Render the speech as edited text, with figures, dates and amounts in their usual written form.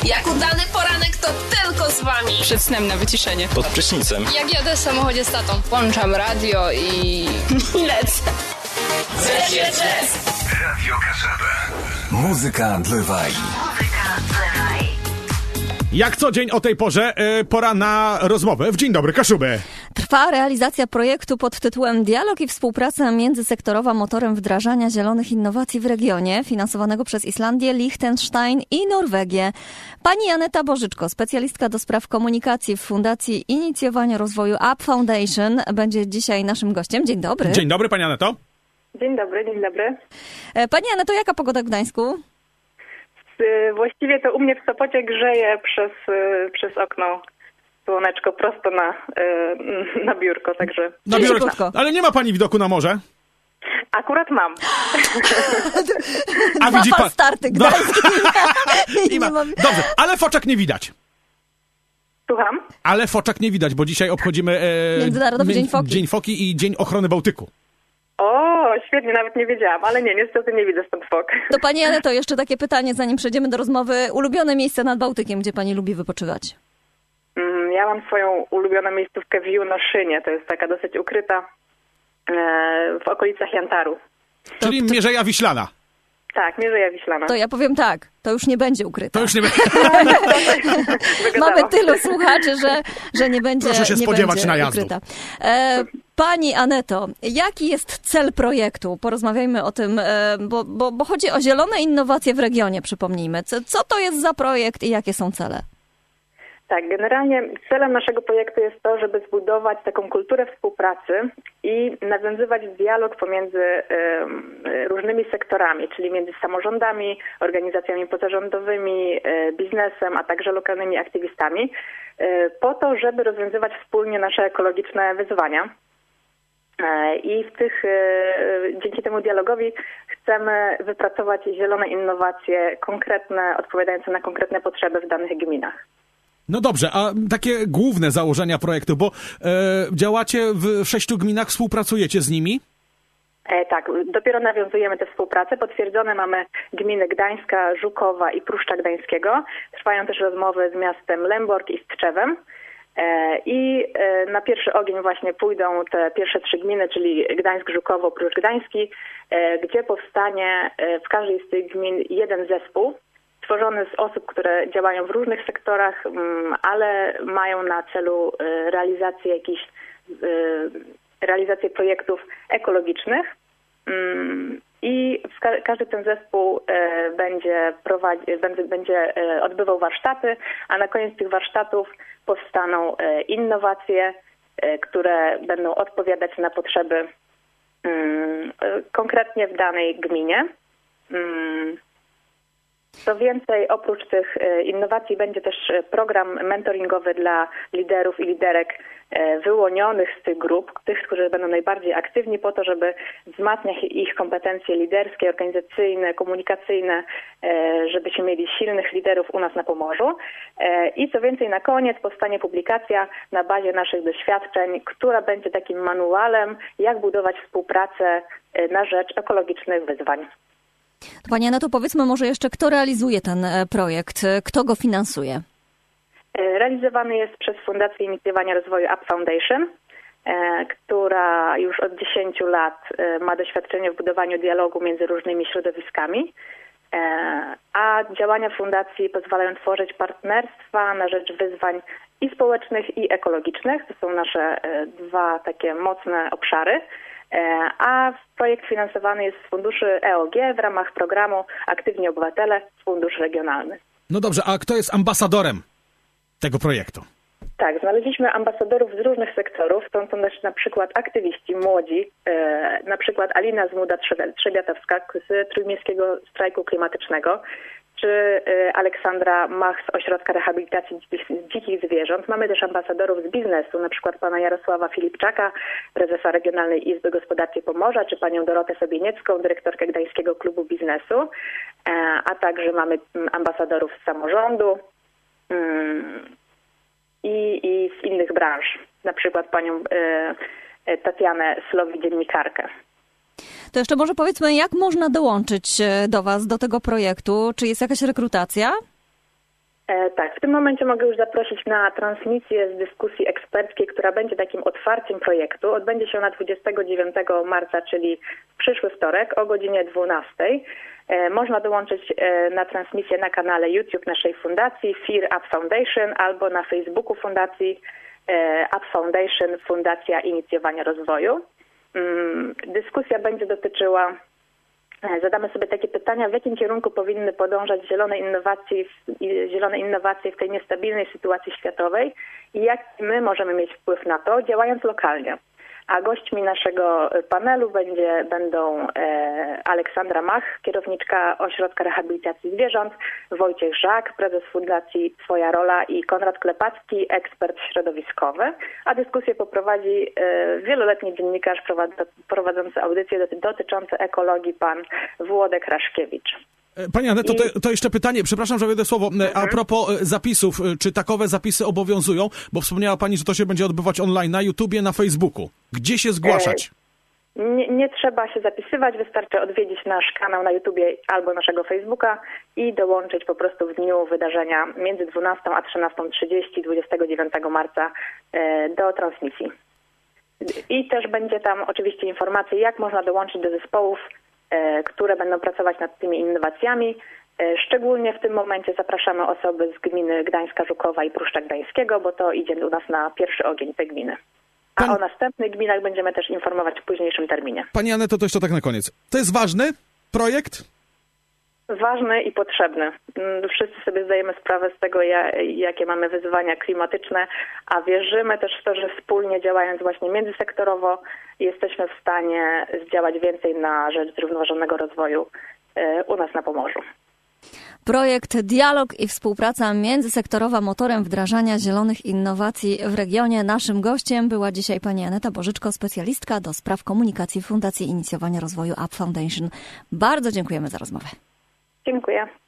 Jak udany poranek to tylko z wami. Przed snem na wyciszenie. Pod prysznicem. Jak jadę w samochodzie z tatą. Włączam radio i lecę. Radio Kaszebę. Muzyka dla Waj. Jak co dzień o tej porze, pora na rozmowę w Dzień Dobry Kaszubę. Trwa realizacja projektu pod tytułem Dialog i współpraca międzysektorowa motorem wdrażania zielonych innowacji w regionie, finansowanego przez Islandię, Liechtenstein i Norwegię. Pani Aneta Bożyczko, specjalistka do spraw komunikacji w Fundacji Inicjowania Rozwoju Up Foundation, będzie dzisiaj naszym gościem. Dzień dobry. Dzień dobry, pani Aneto. Dzień dobry, dzień dobry. Pani Aneto, jaka pogoda w Gdańsku? Właściwie to u mnie w Sopocie grzeje przez okno słoneczko prosto na biurko, także... Na biurko. Ale nie ma pani widoku na morze? Akurat mam. A widzi pan... starty gdańskie. Dobrze, ale foczek nie widać. Słucham? Ale foczek nie widać, bo dzisiaj obchodzimy... Międzynarodowy Dzień Foki. Dzień Foki i Dzień Ochrony Bałtyku. O, świetnie, nawet nie wiedziałam, ale niestety nie widzę stąd fok. To pani Aneto, jeszcze takie pytanie, zanim przejdziemy do rozmowy. Ulubione miejsce nad Bałtykiem, gdzie pani lubi wypoczywać? Ja mam swoją ulubioną miejscówkę w Junoszynie, to jest taka dosyć ukryta w okolicach Jantaru. Czyli Mierzeja Wiślana. Tak, Mierzeja Wiślana. To ja powiem tak, to już nie będzie ukryta. To już nie będzie. Mamy tylu słuchaczy, że nie będzie. Proszę się nie spodziewać będzie najazdu. ukryta. Pani Aneto, jaki jest cel projektu? Porozmawiajmy o tym, bo chodzi o zielone innowacje w regionie, przypomnijmy. Co to jest za projekt i jakie są cele? Tak, generalnie celem naszego projektu jest to, żeby zbudować taką kulturę współpracy i nawiązywać dialog pomiędzy różnymi sektorami, czyli między samorządami, organizacjami pozarządowymi, biznesem, a także lokalnymi aktywistami, po to, żeby rozwiązywać wspólnie nasze ekologiczne wyzwania. I dzięki temu dialogowi chcemy wypracować zielone innowacje konkretne, odpowiadające na konkretne potrzeby w danych gminach. No dobrze, a takie główne założenia projektu, bo działacie w 6 gminach, współpracujecie z nimi? Tak, dopiero nawiązujemy tę współpracę. Potwierdzone mamy gminy Gdańska, Żukowa i Pruszcza Gdańskiego. Trwają też rozmowy z miastem Lęborg i z Tczewem. I na pierwszy ogień właśnie pójdą te pierwsze 3 gminy, czyli Gdańsk, Żukowo, Pruszcz Gdański, gdzie powstanie w każdej z tych gmin jeden zespół, stworzony z osób, które działają w różnych sektorach, ale mają na celu realizację projektów ekologicznych. I każdy ten zespół będzie odbywał warsztaty, a na koniec tych warsztatów powstaną innowacje, które będą odpowiadać na potrzeby konkretnie w danej gminie. Co więcej, oprócz tych innowacji będzie też program mentoringowy dla liderów i liderek wyłonionych z tych grup, tych, którzy będą najbardziej aktywni po to, żeby wzmacniać ich kompetencje liderskie, organizacyjne, komunikacyjne, żebyśmy mieli silnych liderów u nas na Pomorzu. I co więcej, na koniec powstanie publikacja na bazie naszych doświadczeń, która będzie takim manualem, jak budować współpracę na rzecz ekologicznych wyzwań. To pani Aneto, powiedzmy może jeszcze, kto realizuje ten projekt, kto go finansuje? Realizowany jest przez Fundację Inicjowania Rozwoju Up Foundation, która już od 10 lat ma doświadczenie w budowaniu dialogu między różnymi środowiskami, a działania fundacji pozwalają tworzyć partnerstwa na rzecz wyzwań i społecznych, i ekologicznych. To są nasze 2 takie mocne obszary. A projekt finansowany jest z funduszy EOG w ramach programu Aktywni Obywatele, Fundusz Regionalny. No dobrze, a kto jest ambasadorem tego projektu? Tak, znaleźliśmy ambasadorów z różnych sektorów. Są to na przykład aktywiści młodzi, na przykład Alina Zmuda-Trzebiatowska z Trójmiejskiego Strajku Klimatycznego, czy Aleksandra Mach z Ośrodka Rehabilitacji Dzikich Zwierząt. Mamy też ambasadorów z biznesu, na przykład pana Jarosława Filipczaka, prezesa Regionalnej Izby Gospodarczej Pomorza, czy panią Dorotę Sobieniecką, dyrektorkę Gdańskiego Klubu Biznesu, a także mamy ambasadorów z samorządu i z innych branż, na przykład panią Tatianę Slowi, dziennikarkę. To jeszcze może powiedzmy, jak można dołączyć do was, do tego projektu? Czy jest jakaś rekrutacja? Tak, w tym momencie mogę już zaprosić na transmisję z dyskusji eksperckiej, która będzie takim otwarciem projektu. Odbędzie się ona 29 marca, czyli w przyszły wtorek o godzinie 12. Można dołączyć na transmisję na kanale YouTube naszej fundacji Fear Up Foundation albo na Facebooku fundacji Up Foundation Fundacja Inicjowania Rozwoju. Dyskusja będzie dotyczyła, zadamy sobie takie pytania, w jakim kierunku powinny podążać zielone innowacje w tej niestabilnej sytuacji światowej i jak my możemy mieć wpływ na to, działając lokalnie. A gośćmi naszego panelu będą Aleksandra Mach, kierowniczka Ośrodka Rehabilitacji Zwierząt, Wojciech Żak, prezes Fundacji Twoja Rola i Konrad Klepacki, ekspert środowiskowy, a dyskusję poprowadzi wieloletni dziennikarz prowadzący audycje dotyczące ekologii, pan Włodek Raszkiewicz. Pani Aneto, to jeszcze pytanie, przepraszam, że wejdę słowo. A propos zapisów, czy takowe zapisy obowiązują? Bo wspomniała Pani, że to się będzie odbywać online na YouTubie, na Facebooku. Gdzie się zgłaszać? Nie trzeba się zapisywać, wystarczy odwiedzić nasz kanał na YouTubie albo naszego Facebooka i dołączyć po prostu w dniu wydarzenia między 12 a 13:30 29 marca do transmisji. I też będzie tam oczywiście informacje, jak można dołączyć do zespołów, które będą pracować nad tymi innowacjami. Szczególnie w tym momencie zapraszamy osoby z gminy Gdańska, Żukowa i Pruszcza Gdańskiego, bo to idzie u nas na pierwszy ogień tej gminy. A o następnych gminach będziemy też informować w późniejszym terminie. Pani Aneto, to jeszcze tak na koniec. To jest ważny projekt? Ważny i potrzebny. Wszyscy sobie zdajemy sprawę z tego, jakie mamy wyzwania klimatyczne, a wierzymy też w to, że wspólnie działając właśnie międzysektorowo jesteśmy w stanie zdziałać więcej na rzecz zrównoważonego rozwoju u nas na Pomorzu. Projekt Dialog i współpraca międzysektorowa motorem wdrażania zielonych innowacji w regionie. Naszym gościem była dzisiaj pani Aneta Bożyczko, specjalistka do spraw komunikacji Fundacji Inicjowania Rozwoju Up Foundation. Bardzo dziękujemy za rozmowę. Dziękuję.